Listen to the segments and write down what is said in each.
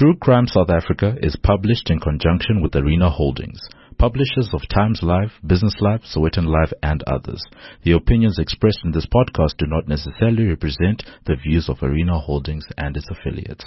True Crime South Africa is published in conjunction with Arena Holdings, publishers of Times Live, Business Live, Sowetan Live, and others. The opinions expressed in this podcast do not necessarily represent the views of Arena Holdings and its affiliates.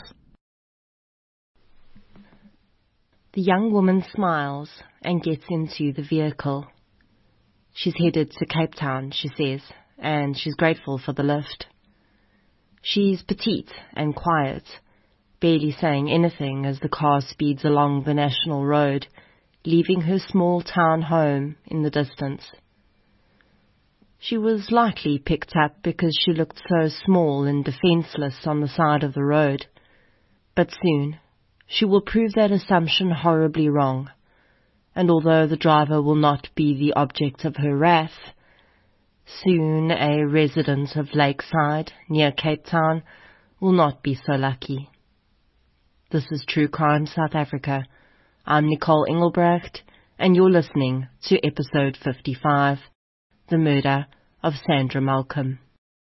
The young woman smiles and gets into the vehicle. She's headed to Cape Town, she says, and she's grateful for the lift. She's petite and quiet, barely saying anything as the car speeds along the national road, leaving her small town home in the distance. She was likely picked up because she looked so small and defenseless on the side of the road. But soon, she will prove that assumption horribly wrong, and although the driver will not be the object of her wrath, soon a resident of Lakeside, near Cape Town, will not be so lucky. This is True Crime South Africa. I'm Nicole Engelbrecht, and you're listening to episode 55, The Murder of Sandra Malcolm.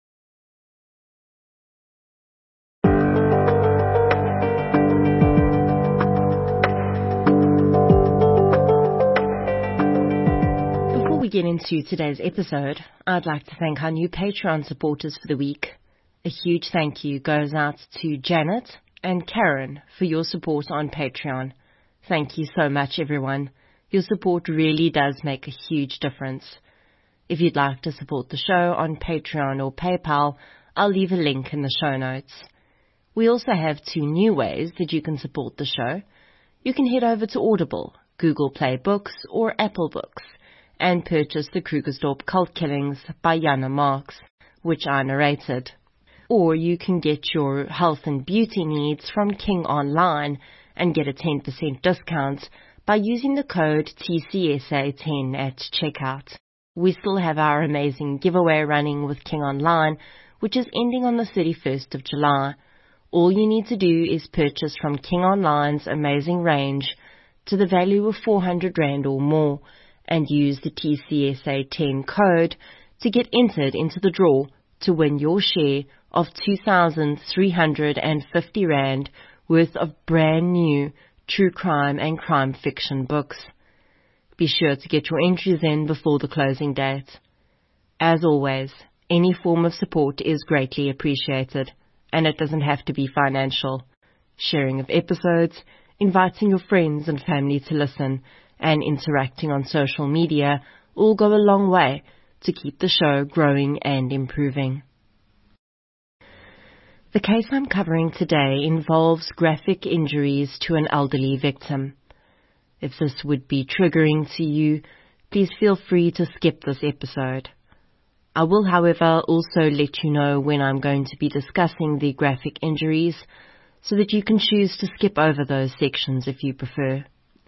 Before we get into today's episode, I'd like to thank our new Patreon supporters for the week. A huge thank you goes out to Janet and Karen for your support on Patreon. Thank you so much, everyone. Your support really does make a huge difference. If you'd like to support the show on Patreon or PayPal, I'll leave a link in the show notes. We also have 2 new ways that you can support the show. You can head over to Audible, Google Play Books, or Apple Books, and purchase The Krugersdorp Cult Killings by Jana Marx, which I narrated. Or you can get your health and beauty needs from King Online and get a 10% discount by using the code TCSA10 at checkout. We still have our amazing giveaway running with King Online, which is ending on the 31st of July. All you need to do is purchase from King Online's amazing range to the value of 400 Rand or more and use the TCSA10 code to get entered into the draw to win your share of 2,350 Rand worth of brand new true crime and crime fiction books. Be sure to get your entries in before the closing date. As always, any form of support is greatly appreciated, and it doesn't have to be financial. Sharing of episodes, inviting your friends and family to listen, and interacting on social media all go a long way to keep the show growing and improving. The case I'm covering today involves graphic injuries to an elderly victim. If this would be triggering to you, please feel free to skip this episode. I will, however, also let you know when I'm going to be discussing the graphic injuries so that you can choose to skip over those sections if you prefer.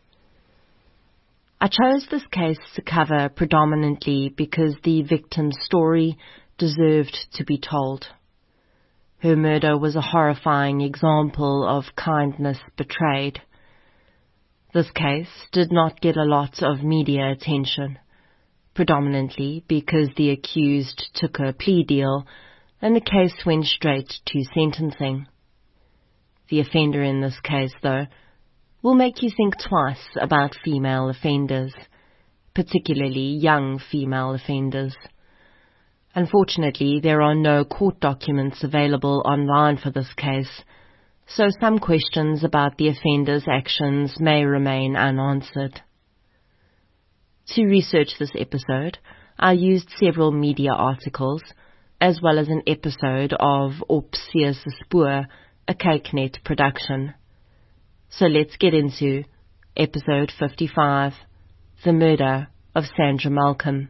I chose this case to cover predominantly because the victim's story deserved to be told. Her murder was a horrifying example of kindness betrayed. This case did not get a lot of media attention, predominantly because the accused took a plea deal and the case went straight to sentencing. The offender in this case, though, will make you think twice about female offenders, particularly young female offenders. Unfortunately, there are no court documents available online for this case, so some questions about the offender's actions may remain unanswered. To research this episode, I used several media articles, as well as an episode of Opsia's Spoor, a CakeNet production. So let's get into episode 55, The Murder of Sandra Malcolm.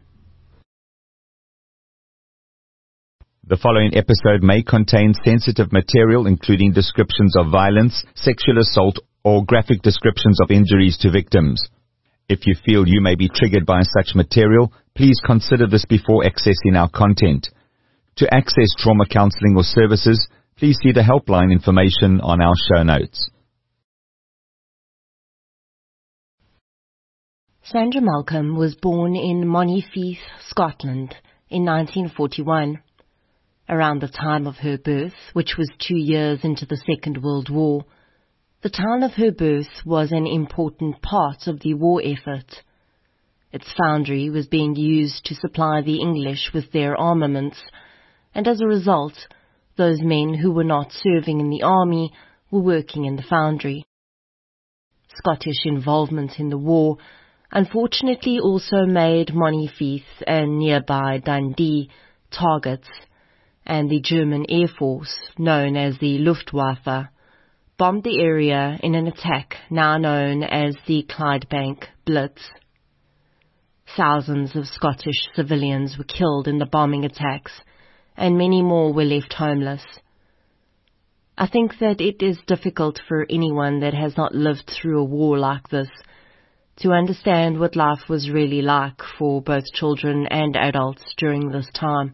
The following episode may contain sensitive material including descriptions of violence, sexual assault, or graphic descriptions of injuries to victims. If you feel you may be triggered by such material, please consider this before accessing our content. To access trauma counseling or services, please see the helpline information on our show notes. Sandra Malcolm was born in Monifieth, Scotland, in 1941. Around the time of her birth, which was 2 years into the Second World War, The town of her birth was an important part of the war effort. Its foundry was being used to supply the English with their armaments, and as a result, those men who were not serving in the army were working in the foundry. Scottish involvement in the war unfortunately also made Monifieth and nearby Dundee targets, and the German Air Force, known as the Luftwaffe, bombed the area in an attack now known as the Clydebank Blitz. Thousands of Scottish civilians were killed in the bombing attacks, and many more were left homeless. I think that it is difficult for anyone that has not lived through a war like this to understand what life was really like for both children and adults during this time.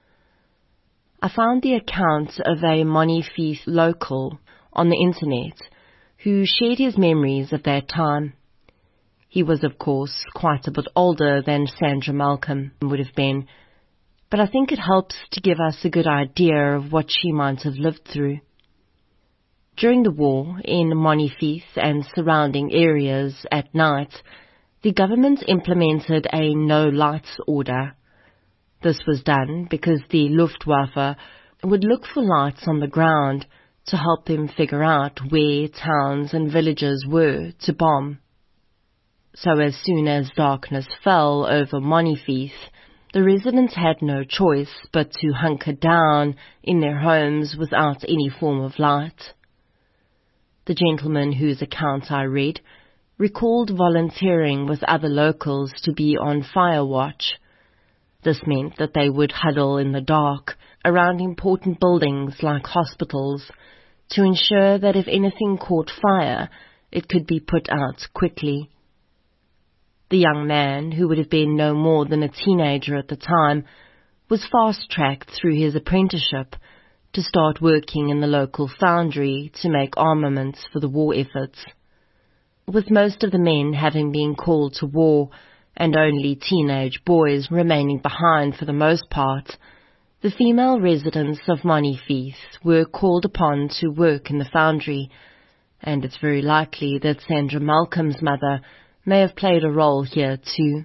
I found the account of a Monifieth local on the internet who shared his memories of that time. He was, of course, quite a bit older than Sandra Malcolm would have been, but I think it helps to give us a good idea of what she might have lived through. During the war, in Monifieth and surrounding areas at night, the government implemented a no-lights order. This was done because the Luftwaffe would look for lights on the ground to help them figure out where towns and villages were to bomb. So as soon as darkness fell over Monifieth, the residents had no choice but to hunker down in their homes without any form of light. The gentleman whose account I read recalled volunteering with other locals to be on fire watch. This meant that they would huddle in the dark around important buildings like hospitals to ensure that if anything caught fire, it could be put out quickly. The young man, who would have been no more than a teenager at the time, was fast-tracked through his apprenticeship to start working in the local foundry to make armaments for the war efforts. With most of the men having been called to war and only teenage boys remaining behind for the most part, the female residents of Monifieth were called upon to work in the foundry, and it's very likely that Sandra Malcolm's mother may have played a role here too.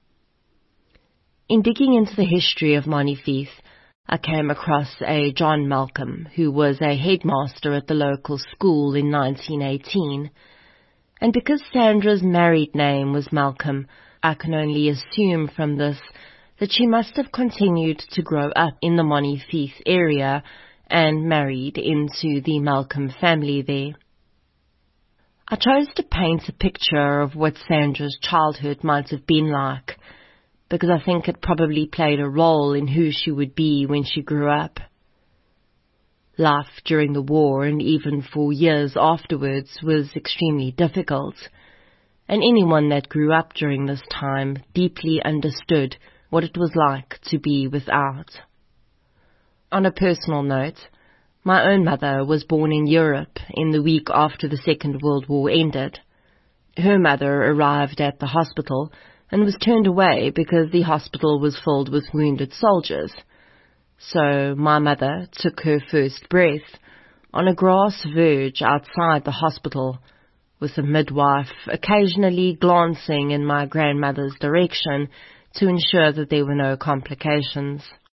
In digging into the history of Monifieth, I came across a John Malcolm, who was a headmaster at the local school in 1918, and because Sandra's married name was Malcolm, I can only assume from this that she must have continued to grow up in the Monifieth area and married into the Malcolm family there. I chose to paint a picture of what Sandra's childhood might have been like, because I think it probably played a role in who she would be when she grew up. Life during the war and even for years afterwards was extremely difficult, and anyone that grew up during this time deeply understood what it was like to be without. On a personal note, my own mother was born in Europe in the week after the Second World War ended. Her mother arrived at the hospital and was turned away because the hospital was filled with wounded soldiers. So my mother took her first breath on a grass verge outside the hospital, with the midwife occasionally glancing in my grandmother's direction to ensure that there were no complications.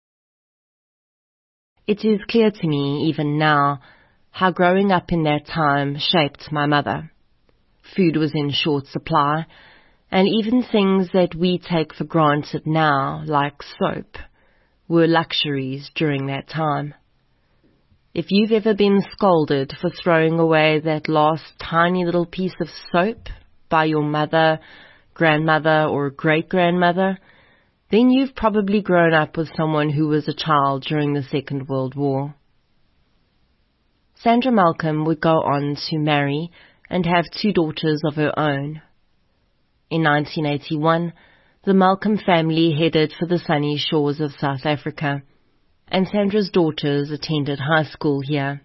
It is clear to me, even now, how growing up in that time shaped my mother. Food was in short supply, and even things that we take for granted now, like soap, were luxuries during that time. If you've ever been scolded for throwing away that last tiny little piece of soap by your mother, grandmother, or great-grandmother, then you've probably grown up with someone who was a child during the Second World War. Sandra Malcolm would go on to marry and have 2 daughters of her own. In 1981, the Malcolm family headed for the sunny shores of South Africa, and Sandra's daughters attended high school here.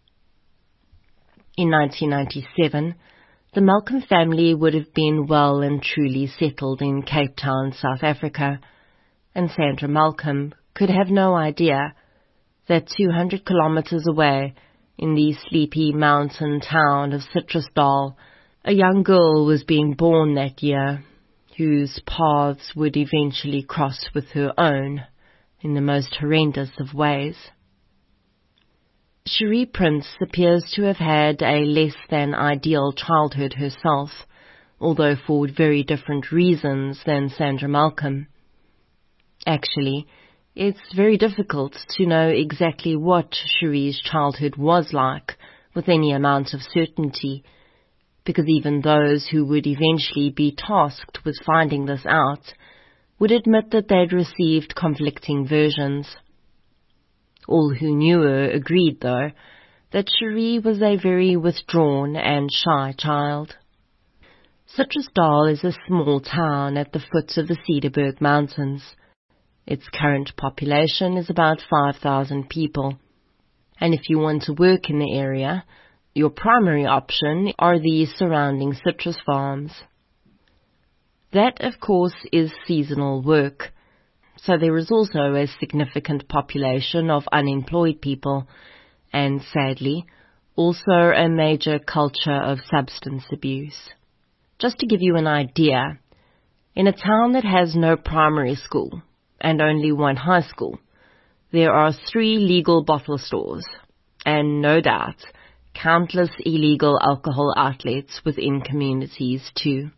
In 1997, the Malcolm family would have been well and truly settled in Cape Town, South Africa, and Sandra Malcolm could have no idea that 200 kilometers away, In the sleepy mountain town of Citrusdal, a young girl was being born that year, whose paths would eventually cross with her own in the most horrendous of ways. Cherie Prince appears to have had a less than ideal childhood herself, although for very different reasons than Sandra Malcolm. Actually, it's very difficult to know exactly what Cherie's childhood was like with any amount of certainty, because even those who would eventually be tasked with finding this out would admit that they'd received conflicting versions. All who knew her agreed, though, that Cherie was a very withdrawn and shy child. Citrusdal is a small town at the foot of the Cederberg Mountains. Its current population is about 5,000 people, and if you want to work in the area, your primary option are the surrounding citrus farms. That, of course, is seasonal work, so there is also a significant population of unemployed people, and sadly, also a major culture of substance abuse. Just to give you an idea, in a town that has no primary school and only one high school, there are 3 legal bottle stores, and no doubt, countless illegal alcohol outlets within communities too.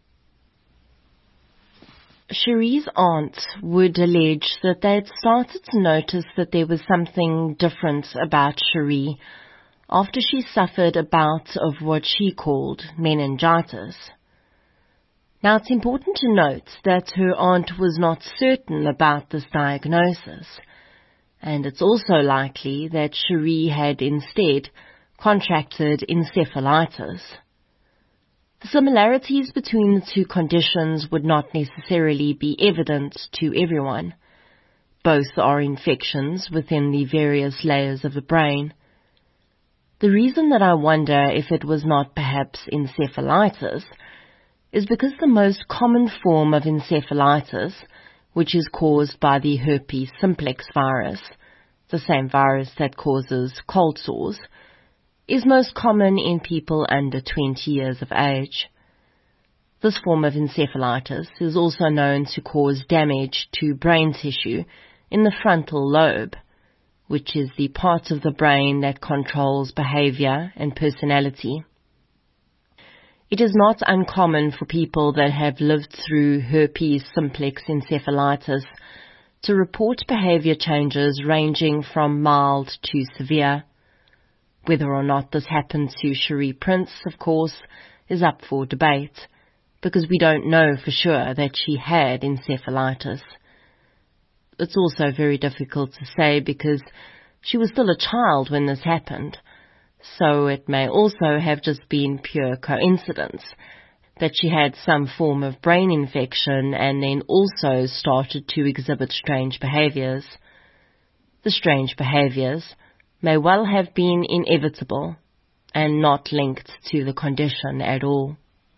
Cherie's aunt would allege that they had started to notice that there was something different about Cherie after she suffered a bout of what she called meningitis. Now, it's important to note that her aunt was not certain about this diagnosis, and it's also likely that Cherie had instead contracted encephalitis. The similarities between the two conditions would not necessarily be evident to everyone. Both are infections within the various layers of the brain. The reason that I wonder if it was not perhaps encephalitis is because the most common form of encephalitis, which is caused by the herpes simplex virus, the same virus that causes cold sores, is most common in people under 20 years of age. This form of encephalitis is also known to cause damage to brain tissue in the frontal lobe, which is the part of the brain that controls behavior and personality. It is not uncommon for people that have lived through herpes simplex encephalitis to report behavior changes ranging from mild to severe. Whether or not this happened to Cherie Prince, of course, is up for debate, because we don't know for sure that she had encephalitis. It's also very difficult to say because she was still a child when this happened, so it may also have just been pure coincidence that she had some form of brain infection and then also started to exhibit strange behaviors. The strange behaviors may well have been inevitable and not linked to the condition at all.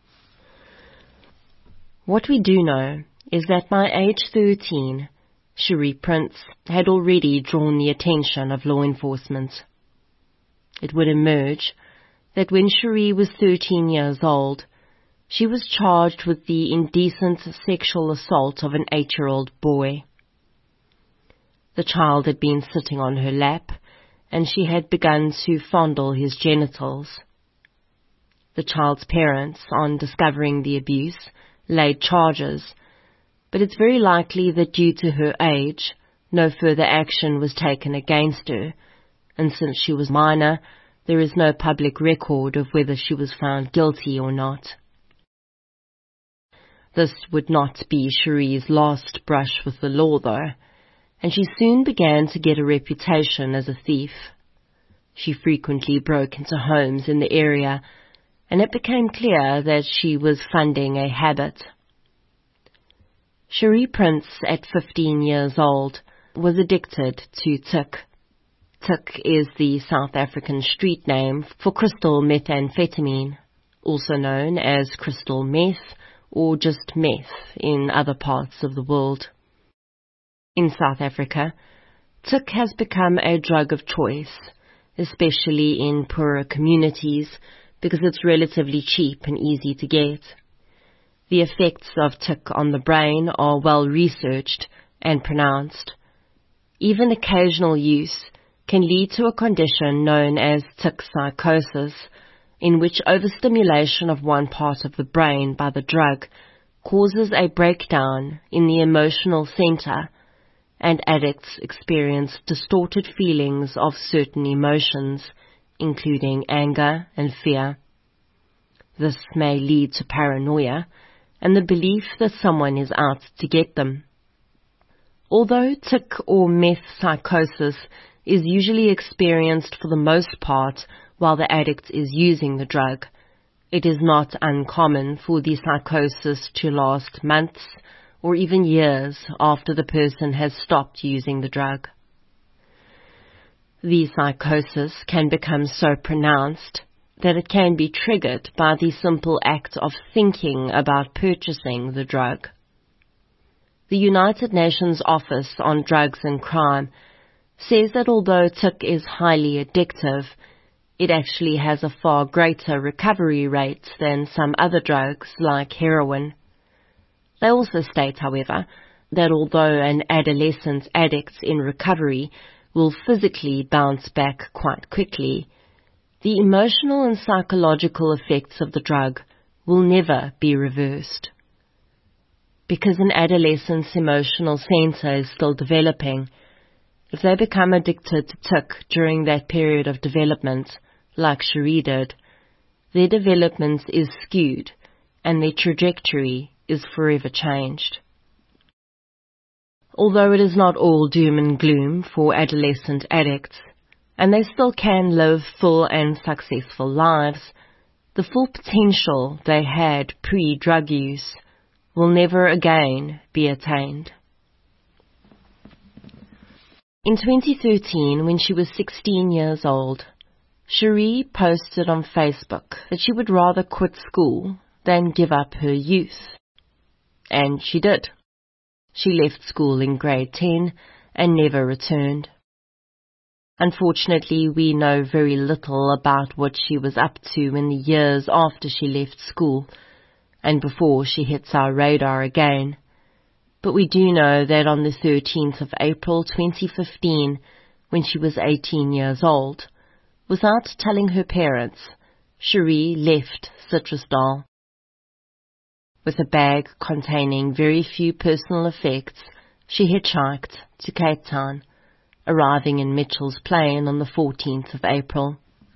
What we do know is that by age 13, Cherie Prince had already drawn the attention of law enforcement. It would emerge that when Cherie was 13 years old, she was charged with the indecent sexual assault of an 8-year-old boy. The child had been sitting on her lap, and she had begun to fondle his genitals. The child's parents, on discovering the abuse, laid charges, but it's very likely that due to her age, no further action was taken against her, and since she was minor, there is no public record of whether she was found guilty or not. This would not be Cherie's last brush with the law, though, and she soon began to get a reputation as a thief. She frequently broke into homes in the area, and it became clear that she was funding a habit. Cherie Prince, at 15 years old, was addicted to tik. Tik is the South African street name for crystal methamphetamine, also known as crystal meth or just meth in other parts of the world. In South Africa, tik has become a drug of choice, especially in poorer communities, because it's relatively cheap and easy to get. The effects of tic on the brain are well researched and pronounced. Even occasional use can lead to a condition known as tic psychosis, in which overstimulation of one part of the brain by the drug causes a breakdown in the emotional center, and addicts experience distorted feelings of certain emotions, including anger and fear. This may lead to paranoia and the belief that someone is out to get them. Although tic or meth psychosis is usually experienced for the most part while the addict is using the drug, it is not uncommon for the psychosis to last months or even years after the person has stopped using the drug. The psychosis can become so pronounced that it can be triggered by the simple act of thinking about purchasing the drug. The United Nations Office on Drugs and Crime says that although tic is highly addictive, it actually has a far greater recovery rate than some other drugs like heroin. They also state, however, that although an adolescent addict in recovery will physically bounce back quite quickly, the emotional and psychological effects of the drug will never be reversed. Because an adolescent's emotional center is still developing, if they become addicted to tic during that period of development, like Cherie did, their development is skewed and their trajectory is forever changed. Although it is not all doom and gloom for adolescent addicts, and they still can live full and successful lives, the full potential they had pre-drug use will never again be attained. In 2013, when she was 16 years old, Cherie posted on Facebook that she would rather quit school than give up her youth. And she did. She left school in grade 10 and never returned. Unfortunately, we know very little about what she was up to in the years after she left school and before she hits our radar again. But we do know that on the 13th of April 2015, when she was 18 years old, without telling her parents, Cherie left Citrusdal. With a bag containing very few personal effects, she hitchhiked to Cape Town, arriving in Mitchell's Plain on the 14th of April.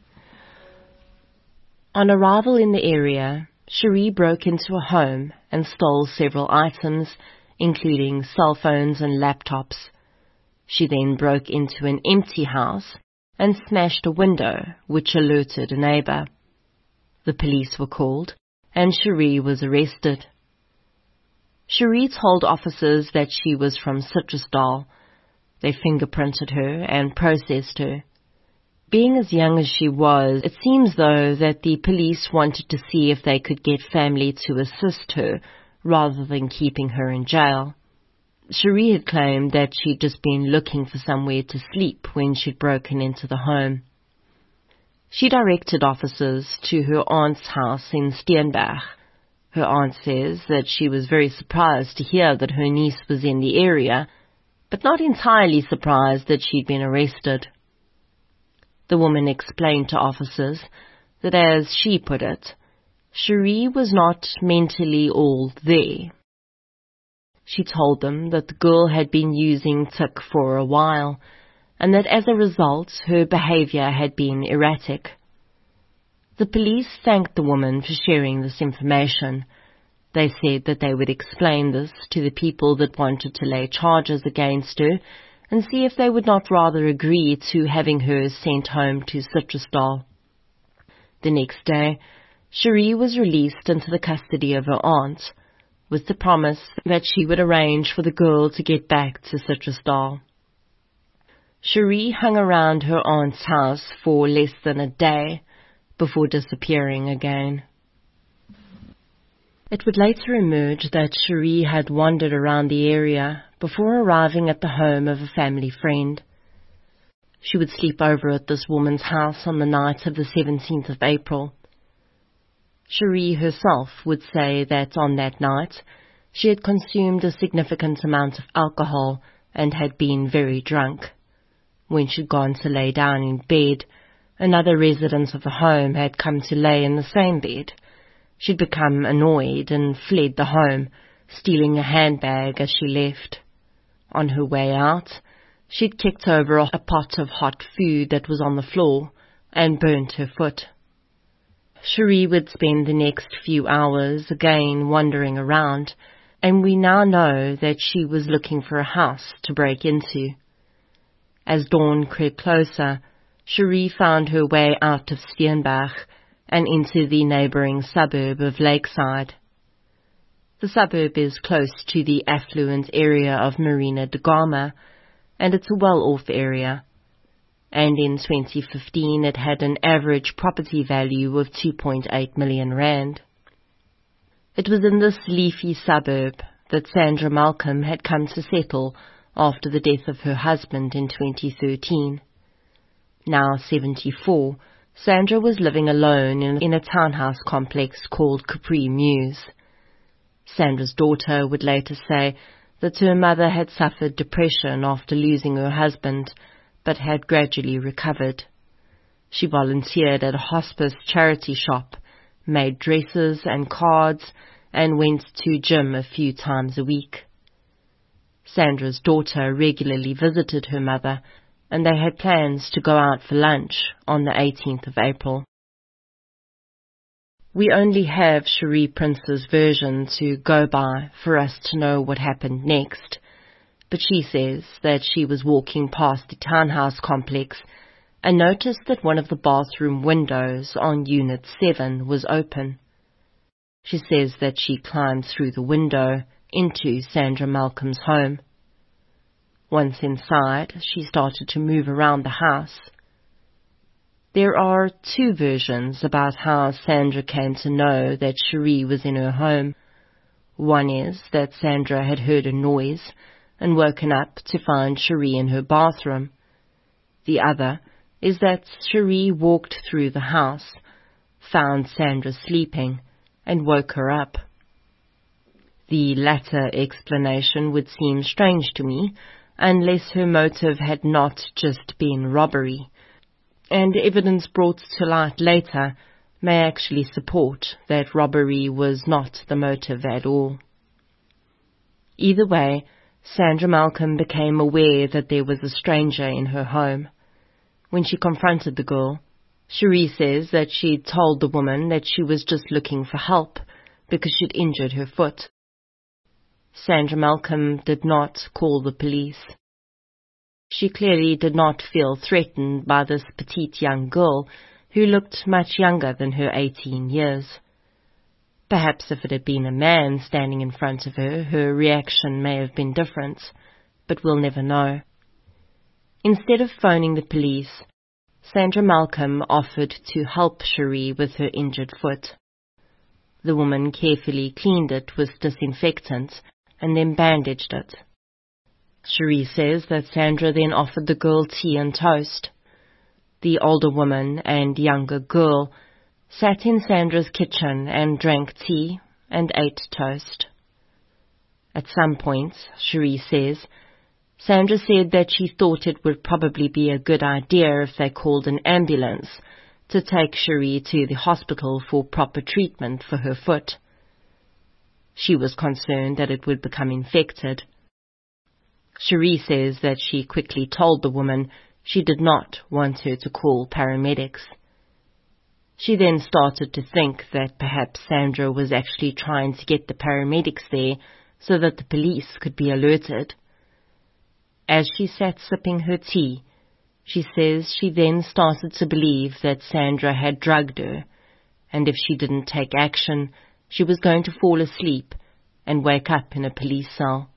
On arrival in the area, Cherie broke into a home and stole several items, including cell phones and laptops. She then broke into an empty house and smashed a window, which alerted a neighbor. The police were called, and Cherie was arrested. Cherie told officers that she was from Citrusdal. They fingerprinted her and processed her. Being as young as she was, it seems though that the police wanted to see if they could get family to assist her rather than keeping her in jail. Cherie had claimed that she'd just been looking for somewhere to sleep when she'd broken into the home. She directed officers to her aunt's house in Steenberg. Her aunt says that she was very surprised to hear that her niece was in the area, but not entirely surprised that she'd been arrested. The woman explained to officers that, as she put it, Cherie was not mentally all there. She told them that the girl had been using tic for a while, and that as a result her behavior had been erratic. The police thanked the woman for sharing this information. They said that they would explain this to the people that wanted to lay charges against her and see if they would not rather agree to having her sent home to Citrusdal. The next day, Cherie was released into the custody of her aunt, with the promise that she would arrange for the girl to get back to Citrusdal. Cherie hung around her aunt's house for less than a day before disappearing again. It would later emerge that Cherie had wandered around the area before arriving at the home of a family friend. She would sleep over at this woman's house on the night of the 17th of April. Cherie herself would say that on that night she had consumed a significant amount of alcohol and had been very drunk. When she'd gone to lay down in bed, another resident of the home had come to lay in the same bed. She'd become annoyed and fled the home, stealing a handbag as she left. On her way out, she'd kicked over a pot of hot food that was on the floor and burnt her foot. Cherie would spend the next few hours again wandering around, and we now know that she was looking for a house to break into. As dawn crept closer, Cherie found her way out of Steenberg and into the neighbouring suburb of Lakeside. The suburb is close to the affluent area of Marina de Gama, and it's a well-off area. And in 2015 it had an average property value of 2.8 million rand. It was in this leafy suburb that Sandra Malcolm had come to settle after the death of her husband in 2013. Now 74, Sandra was living alone in a townhouse complex called Capri Mews. Sandra's daughter would later say that her mother had suffered depression after losing her husband, but had gradually recovered. She volunteered at a hospice charity shop, made dresses and cards, and went to gym a few times a week. Sandra's daughter regularly visited her mother, and they had plans to go out for lunch on the 18th of April. We only have Cherie Prince's version to go by for us to know what happened next, but she says that she was walking past the townhouse complex and noticed that one of the bathroom windows on Unit 7 was open. She says that she climbed through the window into Sandra Malcolm's home. Once inside, she started to move around the house. There are two versions about how Sandra came to know that Cherie was in her home. One is that Sandra had heard a noise and woken up to find Cherie in her bathroom. The other is that Cherie walked through the house, found Sandra sleeping, and woke her up. The latter explanation would seem strange to me, unless her motive had not just been robbery, and evidence brought to light later may actually support that robbery was not the motive at all. Either way, Sandra Malcolm became aware that there was a stranger in her home. When she confronted the girl, Cherie says that she'd told the woman that she was just looking for help because she'd injured her foot. Sandra Malcolm did not call the police. She clearly did not feel threatened by this petite young girl who looked much younger than her 18 years. Perhaps if it had been a man standing in front of her, her reaction may have been different, but we'll never know. Instead of phoning the police, Sandra Malcolm offered to help Cherie with her injured foot. The woman carefully cleaned it with disinfectant and then bandaged it. Cherie says that Sandra then offered the girl tea and toast. The older woman and younger girl sat in Sandra's kitchen and drank tea and ate toast. At some point, Cherie says, Sandra said that she thought it would probably be a good idea if they called an ambulance to take Cherie to the hospital for proper treatment for her foot. She was concerned that it would become infected. Cherie says that she quickly told the woman she did not want her to call paramedics. She then started to think that perhaps Sandra was actually trying to get the paramedics there so that the police could be alerted. As she sat sipping her tea, she says she then started to believe that Sandra had drugged her, and if she didn't take action, she was going to fall asleep and wake up in a police cell.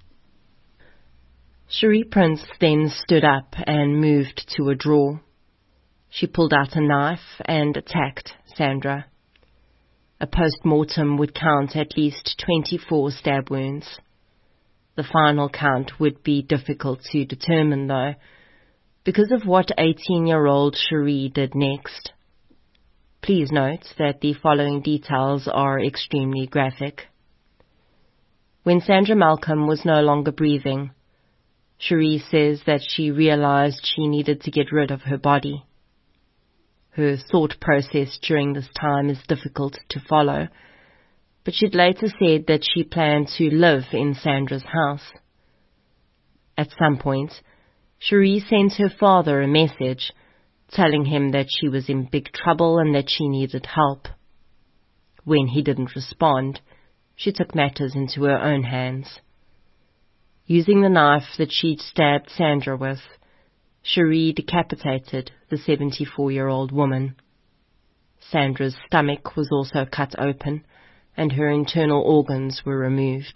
Cherie Prince then stood up and moved to a drawer. She pulled out a knife and attacked Sandra. A post-mortem would count at least 24 stab wounds. The final count would be difficult to determine though. because of what 18-year-old Cherie did next. Please note that the following details are extremely graphic. When Sandra Malcolm was no longer breathing, Cherie says that she realized she needed to get rid of her body. Her thought process during this time is difficult to follow, but she'd later said that she planned to live in Sandra's house. At some point, Cherie sent her father a message telling him that she was in big trouble and that she needed help. When he didn't respond, she took matters into her own hands. Using the knife that she'd stabbed Sandra with, Cherie decapitated the 74-year-old woman. Sandra's stomach was also cut open, and her internal organs were removed.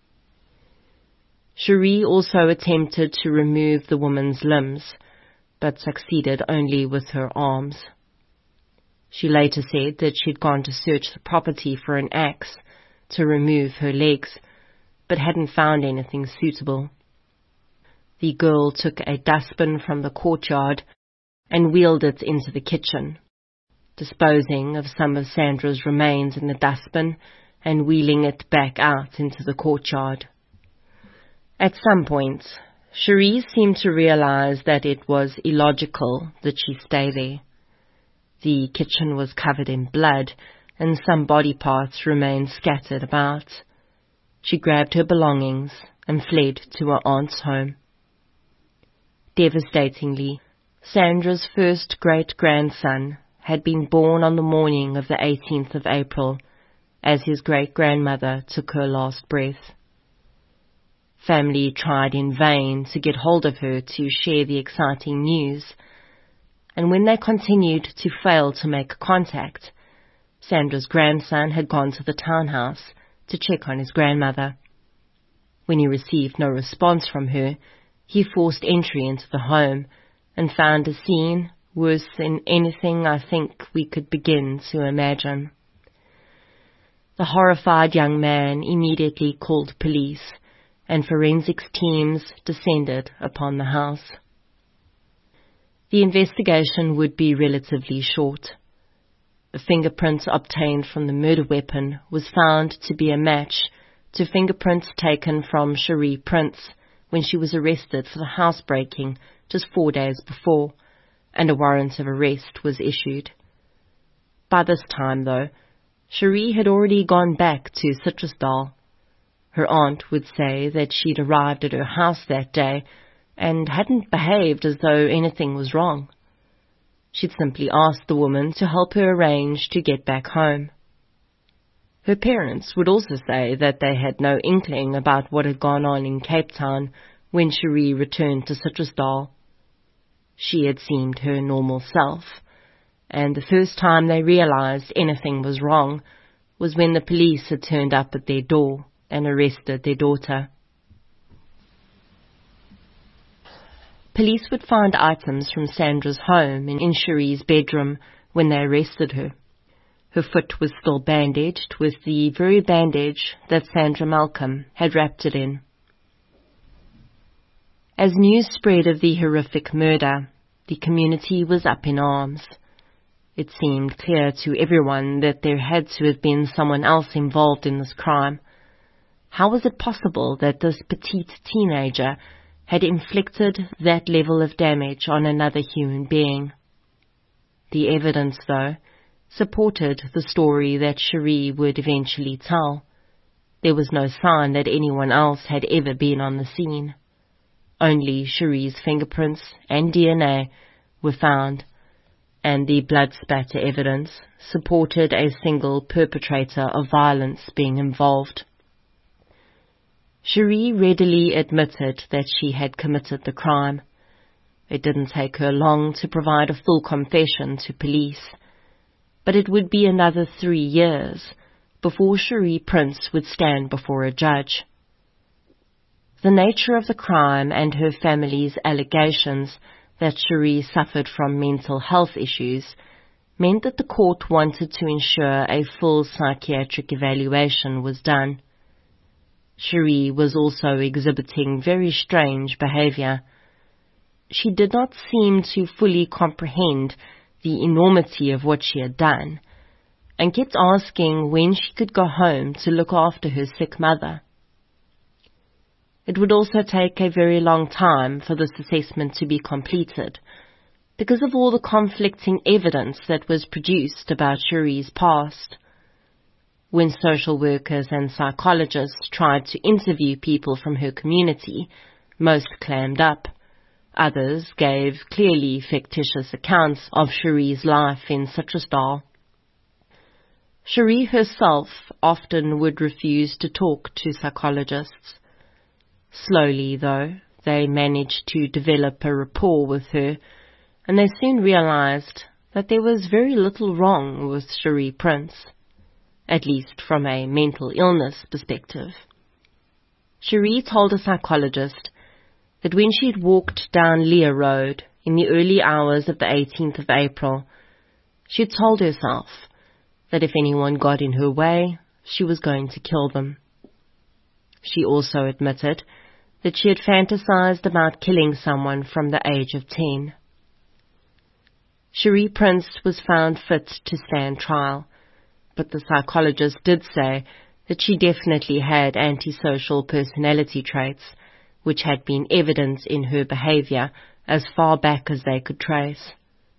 Cherie also attempted to remove the woman's limbs, but succeeded only with her arms. She later said that she'd gone to search the property for an axe to remove her legs, but hadn't found anything suitable. The girl took a dustbin from the courtyard and wheeled it into the kitchen, disposing of some of Sandra's remains in the dustbin and wheeling it back out into the courtyard. At some point, Cherie seemed to realize that it was illogical that she stay there. The kitchen was covered in blood, and some body parts remained scattered about. She grabbed her belongings and fled to her aunt's home. Devastatingly, Sandra's first great-grandson had been born on the morning of the 18th of April, as his great-grandmother took her last breath. Family tried in vain to get hold of her to share the exciting news, and when they continued to fail to make contact, Sandra's grandson had gone to the townhouse to check on his grandmother. When he received no response from her, he forced entry into the home and found a scene worse than anything I think we could begin to imagine. The horrified young man immediately called police, and forensics teams descended upon the house. The investigation would be relatively short. The fingerprint obtained from the murder weapon was found to be a match to fingerprints taken from Cherie Prince when she was arrested for the housebreaking just 4 days before, and a warrant of arrest was issued. By this time, though, Cherie had already gone back to Citrusdal. Her aunt would say that she'd arrived at her house that day and hadn't behaved as though anything was wrong. She'd simply asked the woman to help her arrange to get back home. Her parents would also say that they had no inkling about what had gone on in Cape Town when Cherie returned to Citrusdal. She had seemed her normal self, and the first time they realized anything was wrong was when the police had turned up at their door and arrested their daughter. Police would find items from Sandra's home in Cherie's bedroom when they arrested her. Her foot was still bandaged with the very bandage that Sandra Malcolm had wrapped it in. As news spread of the horrific murder, the community was up in arms. It seemed clear to everyone that there had to have been someone else involved in this crime. How was it possible that this petite teenager had inflicted that level of damage on another human being? The evidence, though, supported the story that Cherie would eventually tell. There was no sign that anyone else had ever been on the scene. Only Cherie's fingerprints and DNA were found, and the blood spatter evidence supported a single perpetrator of violence being involved. Cherie readily admitted that she had committed the crime. It didn't take her long to provide a full confession to police, but it would be another 3 years before Cherie Prince would stand before a judge. The nature of the crime and her family's allegations that Cherie suffered from mental health issues meant that the court wanted to ensure a full psychiatric evaluation was done. Cherie was also exhibiting very strange behavior. she did not seem to fully comprehend the enormity of what she had done, and kept asking when she could go home to look after her sick mother. It would also take a very long time for this assessment to be completed, because of all the conflicting evidence that was produced about Cherie's past. When social workers and psychologists tried to interview people from her community, most clammed up. Others gave clearly fictitious accounts of Cherie's life in Citrusdal. Cherie herself often would refuse to talk to psychologists. Slowly, though, they managed to develop a rapport with her, and they soon realized that there was very little wrong with Cherie Prince, at least from a mental illness perspective. Cherie told a psychologist that when she had walked down Leah Road in the early hours of the 18th of April, she had told herself that if anyone got in her way, she was going to kill them. She also admitted that she had fantasized about killing someone from the age of 10. Cherie Prince was found fit to stand trial, but the psychologist did say that she definitely had antisocial personality traits, which had been evident in her behavior as far back as they could trace.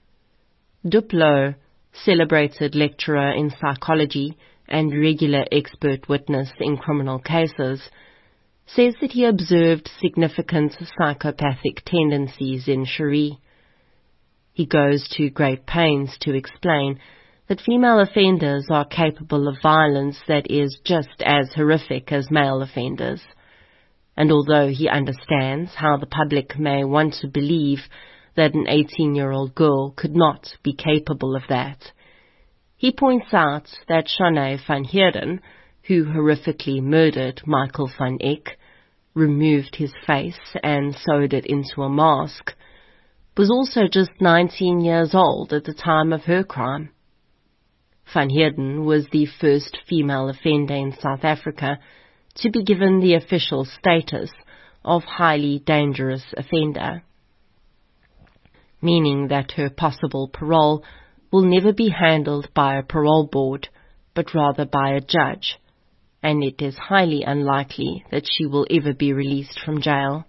Duplo, celebrated lecturer in psychology and regular expert witness in criminal cases, says that he observed significant psychopathic tendencies in Cherie. He goes to great pains to explain that female offenders are capable of violence that is just as horrific as male offenders. And although he understands how the public may want to believe that an 18-year-old girl could not be capable of that, he points out that Shanae van Heerden, who horrifically murdered Michael van Eck, removed his face and sewed it into a mask, was also just 19 years old at the time of her crime. Van Heerden was the first female offender in South Africa to be given the official status of highly dangerous offender, meaning that her possible parole will never be handled by a parole board, but rather by a judge, and it is highly unlikely that she will ever be released from jail.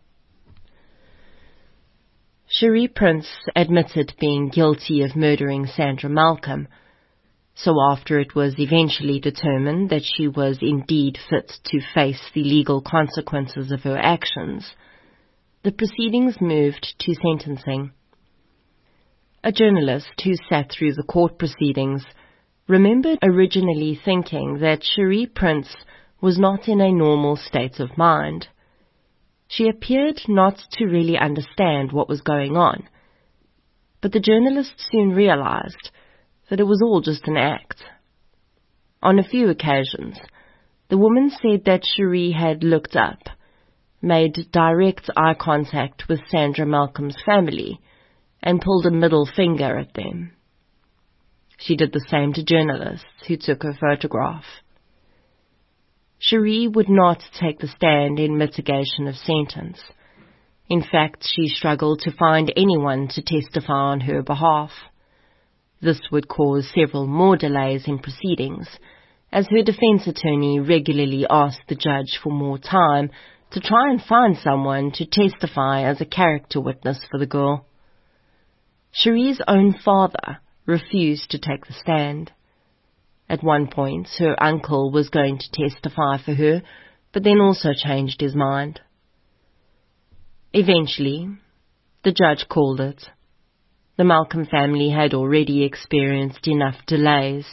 Cherie Prince admitted being guilty of murdering Sandra Malcolm, so after it was eventually determined that she was indeed fit to face the legal consequences of her actions, the proceedings moved to sentencing. A journalist who sat through the court proceedings remembered originally thinking that Cherie Prince was not in a normal state of mind. She appeared not to really understand what was going on, but the journalist soon realized that it was all just an act. On a few occasions, the woman said that Cherie had looked up, made direct eye contact with Sandra Malcolm's family, and pulled a middle finger at them. She did the same to journalists who took her photograph. Cherie would not take the stand in mitigation of sentence. In fact, she struggled to find anyone to testify on her behalf. This would cause several more delays in proceedings, as her defense attorney regularly asked the judge for more time to try and find someone to testify as a character witness for the girl. Cherie's own father refused to take the stand. At one point, her uncle was going to testify for her, but then also changed his mind. Eventually, the judge called it. The Malcolm family had already experienced enough delays.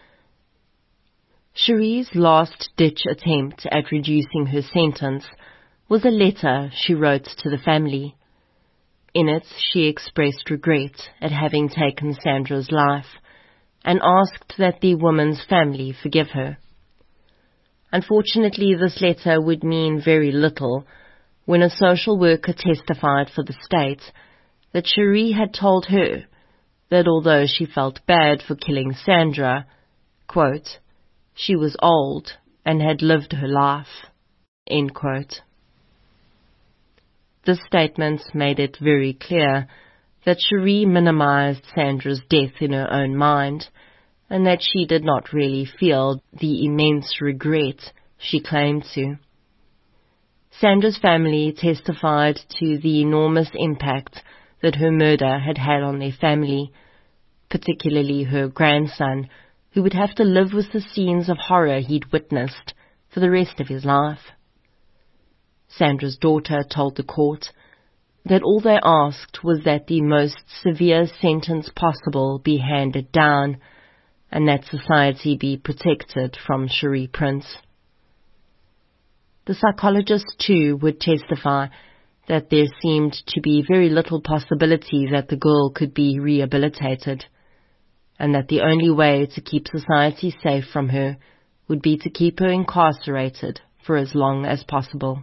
Cherie's last-ditch attempt at reducing her sentence was a letter she wrote to the family. In it, she expressed regret at having taken Sandra's life, and asked that the woman's family forgive her. Unfortunately, this letter would mean very little when a social worker testified for the state that Cherie had told her that although she felt bad for killing Sandra, quote, she was old and had lived her life, end quote. This statement made it very clear that Cherie minimized Sandra's death in her own mind, and that she did not really feel the immense regret she claimed to. Sandra's family testified to the enormous impact that her murder had had on their family, particularly her grandson, who would have to live with the scenes of horror he'd witnessed for the rest of his life. Sandra's daughter told the court that all they asked was that the most severe sentence possible be handed down, and that society be protected from Cherie Prince. The psychologist, too, would testify that there seemed to be very little possibility that the girl could be rehabilitated, and that the only way to keep society safe from her would be to keep her incarcerated for as long as possible.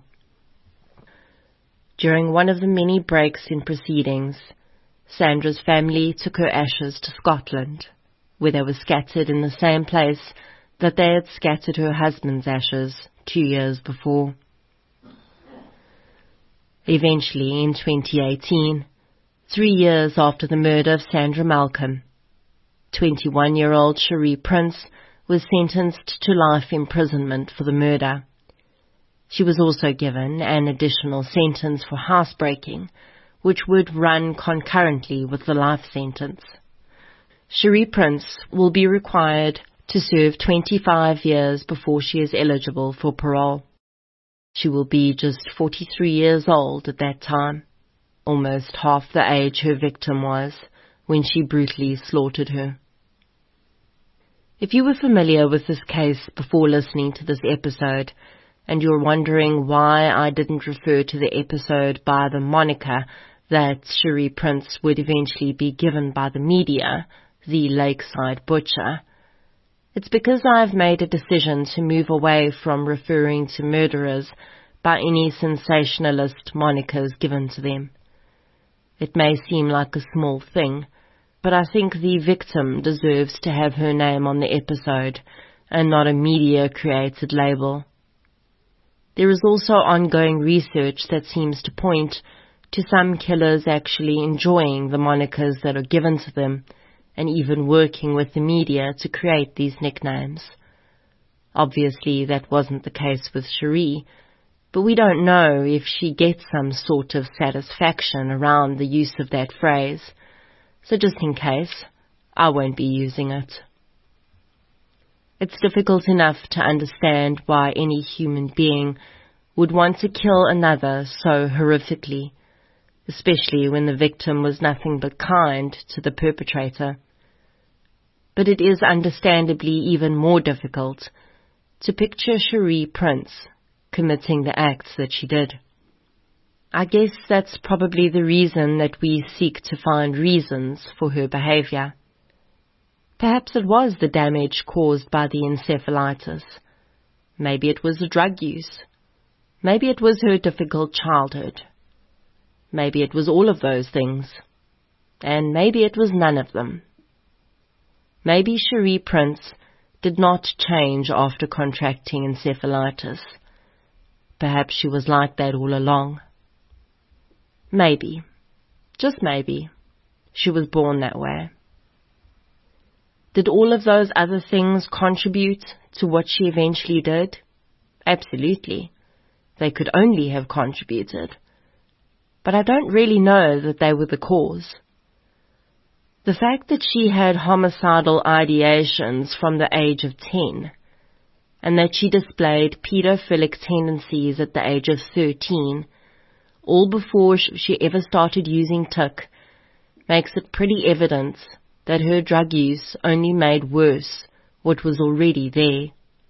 During one of the many breaks in proceedings, Sandra's family took her ashes to Scotland, where they were scattered in the same place that they had scattered her husband's ashes 2 years before. Eventually, in 2018, 3 years after the murder of Sandra Malcolm, 21-year-old Cherie Prince was sentenced to life imprisonment for the murder. She was also given an additional sentence for housebreaking, which would run concurrently with the life sentence. Cherie Prince will be required to serve 25 years before she is eligible for parole. She will be just 43 years old at that time, almost half the age her victim was when she brutally slaughtered her. If you were familiar with this case before listening to this episode, and you're wondering why I didn't refer to the episode by the moniker that Cherie Prince would eventually be given by the media, the Lakeside Butcher, it's because I've made a decision to move away from referring to murderers by any sensationalist monikers given to them. It may seem like a small thing, but I think the victim deserves to have her name on the episode and not a media-created label. There is also ongoing research that seems to point to some killers actually enjoying the monikers that are given to them, and even working with the media to create these nicknames. Obviously, that wasn't the case with Cherie, but we don't know if she gets some sort of satisfaction around the use of that phrase, so just in case, I won't be using it. It's difficult enough to understand why any human being would want to kill another so horrifically, especially when the victim was nothing but kind to the perpetrator. But it is understandably even more difficult to picture Cherie Prince committing the acts that she did. I guess that's probably the reason that we seek to find reasons for her behavior. Perhaps it was the damage caused by the encephalitis. Maybe it was the drug use. Maybe it was her difficult childhood. Maybe it was all of those things. And maybe it was none of them. Maybe Cherie Prince did not change after contracting encephalitis. Perhaps she was like that all along. Maybe, just maybe, she was born that way. Did all of those other things contribute to what she eventually did? Absolutely. They could only have contributed. But I don't really know that they were the cause. The fact that she had homicidal ideations from the age of 10, and that she displayed pedophilic tendencies at the age of 13, all before she ever started using TIC, makes it pretty evident that her drug use only made worse what was already there.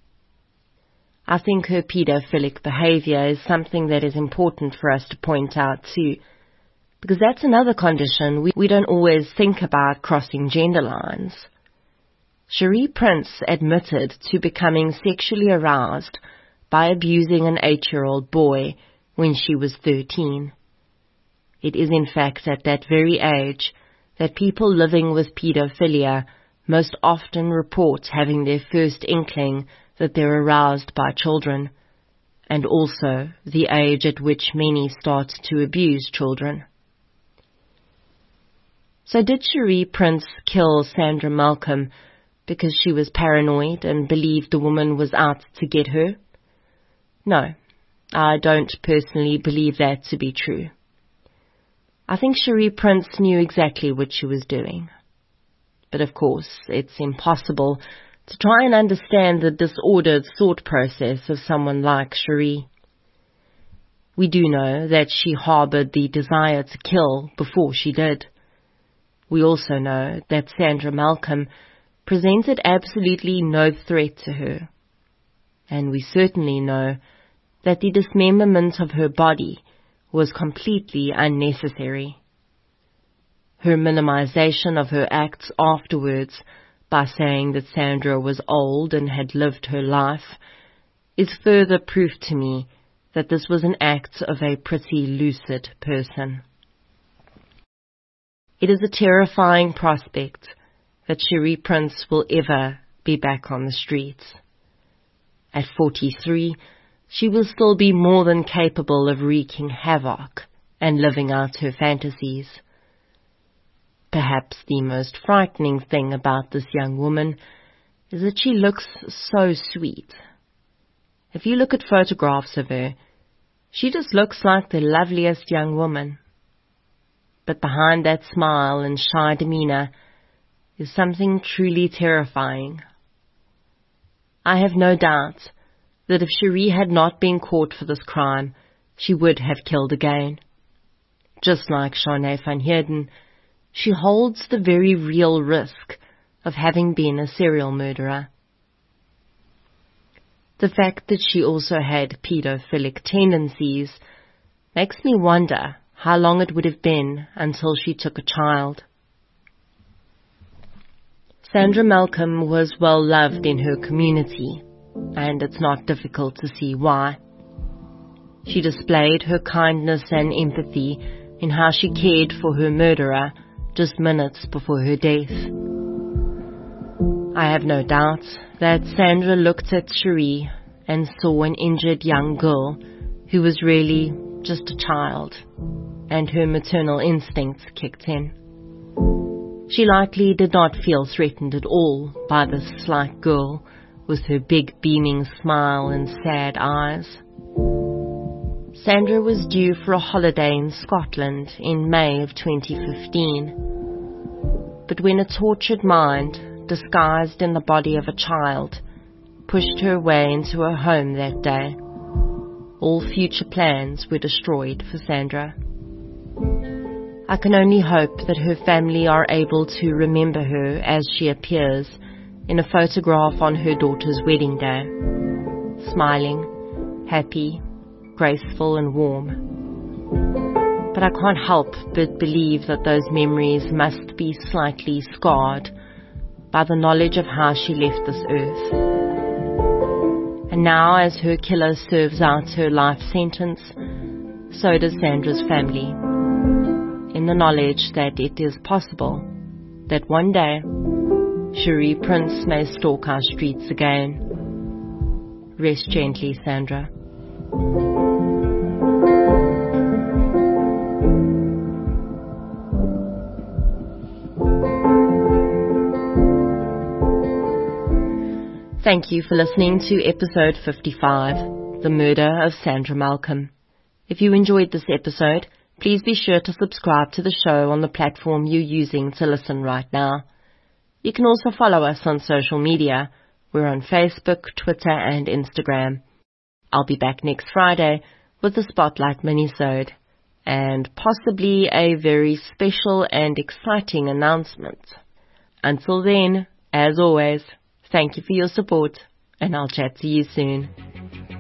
I think her pedophilic behavior is something that is important for us to point out too, because that's another condition we don't always think about crossing gender lines. Cherie Prince admitted to becoming sexually aroused by abusing an 8-year-old boy when she was 13. It is in fact at that very age that people living with pedophilia most often report having their first inkling that they're aroused by children, and also the age at which many start to abuse children. So did Cherie Prince kill Sandra Malcolm because she was paranoid and believed the woman was out to get her? No, I don't personally believe that to be true. I think Cherie Prince knew exactly what she was doing. But of course, it's impossible to try and understand the disordered thought process of someone like Cherie. We do know that she harbored the desire to kill before she did. We also know that Sandra Malcolm presented absolutely no threat to her. And we certainly know that the dismemberment of her body was completely unnecessary. Her minimization of her acts afterwards by saying that Sandra was old and had lived her life is further proof to me that this was an act of a pretty lucid person. It is a terrifying prospect that Cherie Prince will ever be back on the streets. At 43, she will still be more than capable of wreaking havoc and living out her fantasies. Perhaps the most frightening thing about this young woman is that she looks so sweet. If you look at photographs of her, she just looks like the loveliest young woman. But behind that smile and shy demeanor is something truly terrifying. I have no doubt that if Cherie had not been caught for this crime, she would have killed again. Just like Shanae van Heerden, she holds the very real risk of having been a serial murderer. The fact that she also had pedophilic tendencies makes me wonder how long it would have been until she took a child. Sandra Malcolm was well loved in her community, and it's not difficult to see why. She displayed her kindness and empathy in how she cared for her murderer just minutes before her death. I have no doubt that Sandra looked at Cherie and saw an injured young girl who was really just a child, and her maternal instincts kicked in. She likely did not feel threatened at all by this slight girl with her big beaming smile and sad eyes. Sandra was due for a holiday in Scotland in May of 2015. But when a tortured mind, disguised in the body of a child, pushed her way into her home that day, all future plans were destroyed for Sandra. I can only hope that her family are able to remember her as she appears in a photograph on her daughter's wedding day, smiling, happy, graceful and warm. But I can't help but believe that those memories must be slightly scarred by the knowledge of how she left this earth. And now, as her killer serves out her life sentence, so does Sandra's family, in the knowledge that it is possible that one day Cherie Prince may stalk our streets again. Rest gently, Sandra. Thank you for listening to episode 55, The Murder of Sandra Malcolm. If you enjoyed this episode, please be sure to subscribe to the show on the platform you're using to listen right now. You can also follow us on social media. We're on Facebook, Twitter and Instagram. I'll be back next Friday with a Spotlight minisode and possibly a very special and exciting announcement. Until then, as always, thank you for your support, and I'll chat to you soon.